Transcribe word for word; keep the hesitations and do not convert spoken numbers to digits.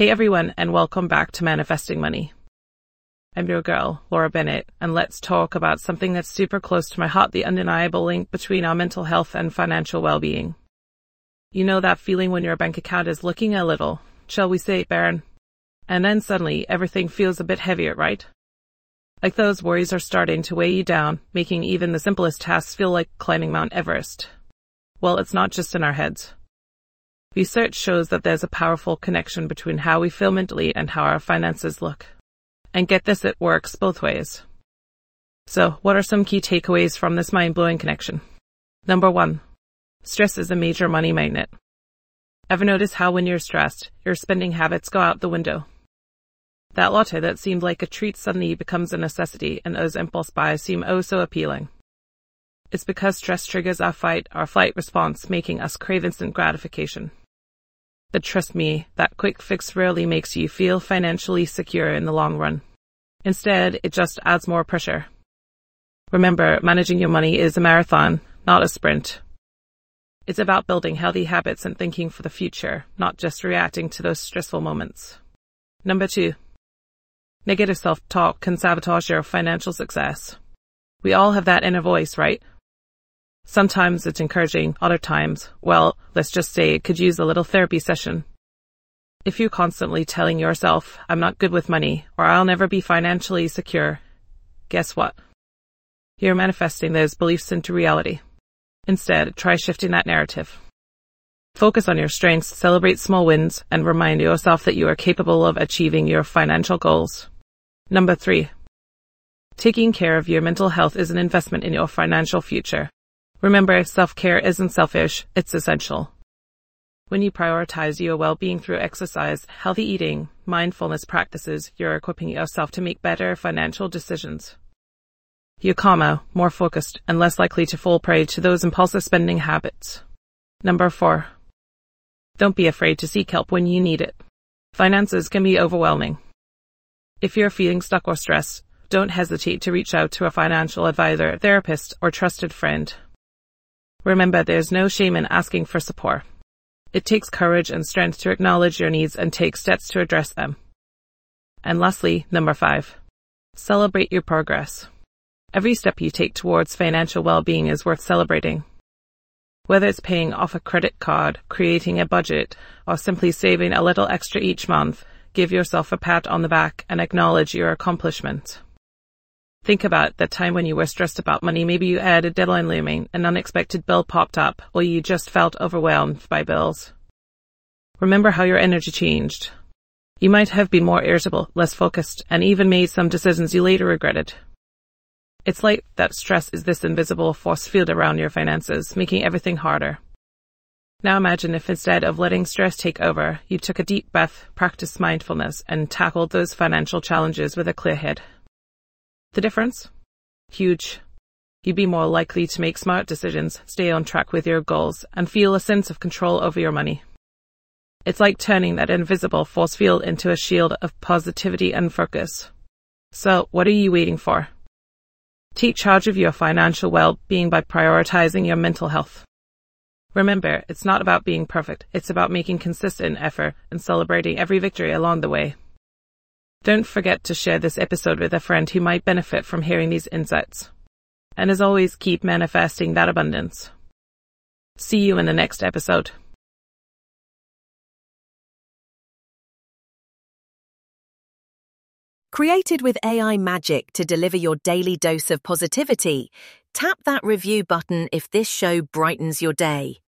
Hey everyone, and welcome back to Manifesting Money. I'm your girl, Laura Bennett, and let's talk about something that's super close to my heart, the undeniable link between our mental health and financial well-being. You know that feeling when your bank account is looking a little, shall we say, barren? And then suddenly everything feels a bit heavier, right? Like those worries are starting to weigh you down, making even the simplest tasks feel like climbing Mount Everest. Well, it's not just in our heads. Research shows that there's a powerful connection between how we feel mentally and how our finances look. And get this, it works both ways. So, what are some key takeaways from this mind-blowing connection? Number one, stress is a major money magnet. Ever notice how when you're stressed, your spending habits go out the window? That latte that seemed like a treat suddenly becomes a necessity, and those impulse buys seem oh so appealing. It's because stress triggers our fight or flight response, making us crave instant gratification. But trust me, that quick fix rarely makes you feel financially secure in the long run. Instead, it just adds more pressure. Remember, managing your money is a marathon, not a sprint. It's about building healthy habits and thinking for the future, not just reacting to those stressful moments. Number two, negative self-talk can sabotage your financial success. We all have that inner voice, right? Sometimes it's encouraging, other times, well, let's just say it could use a little therapy session. If you're constantly telling yourself, I'm not good with money, or I'll never be financially secure, guess what? You're manifesting those beliefs into reality. Instead, try shifting that narrative. Focus on your strengths, celebrate small wins, and remind yourself that you are capable of achieving your financial goals. Number three, taking care of your mental health is an investment in your financial future. Remember, self-care isn't selfish, it's essential. When you prioritize your well-being through exercise, healthy eating, mindfulness practices, you're equipping yourself to make better financial decisions. You're calmer, more focused, and less likely to fall prey to those impulsive spending habits. Number four, don't be afraid to seek help when you need it. Finances can be overwhelming. If you're feeling stuck or stressed, don't hesitate to reach out to a financial advisor, therapist, or trusted friend. Remember, there's no shame in asking for support. It takes courage and strength to acknowledge your needs and take steps to address them. And lastly, number five, celebrate your progress. Every step you take towards financial well-being is worth celebrating. Whether it's paying off a credit card, creating a budget, or simply saving a little extra each month, give yourself a pat on the back and acknowledge your accomplishments. Think about the time when you were stressed about money. Maybe you had a deadline looming, an unexpected bill popped up, or you just felt overwhelmed by bills. Remember how your energy changed. You might have been more irritable, less focused, and even made some decisions you later regretted. It's like that stress is this invisible force field around your finances, making everything harder. Now imagine if instead of letting stress take over, you took a deep breath, practiced mindfulness, and tackled those financial challenges with a clear head. The difference? Huge. You'd be more likely to make smart decisions, stay on track with your goals, and feel a sense of control over your money. It's like turning that invisible force field into a shield of positivity and focus. So, what are you waiting for? Take charge of your financial well-being by prioritizing your mental health. Remember, it's not about being perfect, it's about making consistent effort and celebrating every victory along the way. Don't forget to share this episode with a friend who might benefit from hearing these insights. And as always, keep manifesting that abundance. See you in the next episode. Created with A I magic to deliver your daily dose of positivity, tap that review button if this show brightens your day.